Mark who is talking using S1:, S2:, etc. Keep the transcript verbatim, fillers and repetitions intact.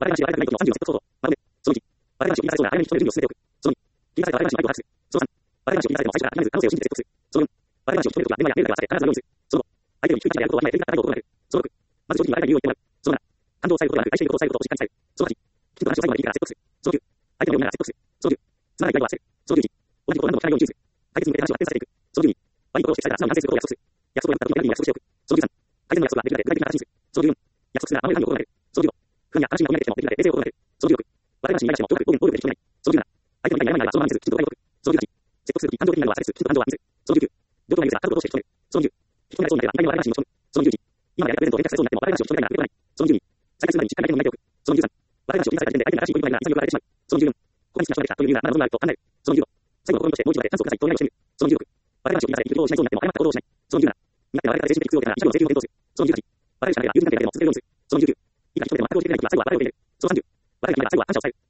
S1: バラエティのさんじゅうのセットソード。まとめ。そのいち。バラエティを切り裂いそうなアイデアに人の準備を進めておく。そのに。切り裂いたバラエティのバイトを把握する。そのさん。バラエティを切り裂いても最初から諦めず可能性を信じてセットする。そのよん。バラエティを決めるときは電話やメールから避け必ず用意する。そのご。相手に低い価値であることをわきまえ、的な態度を行う。そのろく。まず上司に相手に理由を言ってもらう。そのなな。感動を伝えることなく愛していることを伝えることをしっかり伝える。そのはち。きちんと話を最後まで聞いてから説得する。そのきゅう。相手の読みながら説得する。そのじゅう。つまらない態度は避ける。そのじゅういち。同じことを何度も聞かないように注意する。解決に向けて話を発展させていく。そのじゅうに。悪いことを指摘されたら素直に反省することを約束する。約束を破った時に約束しておく。そのじゅうさん。改善の約束ができるまで具体的な話にする。そのじゅうよん。約束するなら守る範囲を心がける。そのじゅうご。不安や悲しみが込み上げてきてもできるまで冷静を心がける。そのじゅうろく。笑い話にイライラしても上手く暴力で聞こえない。そのじゅうなな。相手の意見がやらないならそのまま見せず、きちんと答えを解く。そのじゅうはち。説得するとき感情的になるのは差しする。きちんと感情は見せる。そのじゅうきゅう。状況が許せば覚悟として引き止める。そのじゅう。引き止められそうになれば相手に笑い話に持ち込む。そのじゅういち。今までやったプレゼントを連絡されそうになっても笑い話を持ち込めないなら受け取らない。そのじゅうに。再開する前にしっかり相手の前に置く。そのじゅうさん。笑い話を切り裂いた時点で相手に新しいポイントがないなら潔くられてしまう。そのじゅうよん。ここに好きな人ができたという理由がまだ望んであると考える。そのじゅうご。最後の心としてもう一度までチャンスをくださいとお願いをしてみる。そのじゅうろく。笑い話を切り裂いて結局をしないそうになっても誤った行動をしない。そのじゅうなな。苦手な笑い方で精神的苦痛を受けたら自社の請求を検討する。そのじゅうはち。笑い話しながら友人関係だけでも続けるようにする。そのじゅうきゅう。いくら人とでも全く応じてくれないときは最後は笑いを入れる。そのさんじゅう。笑いを決めれば最後は感謝を伝える。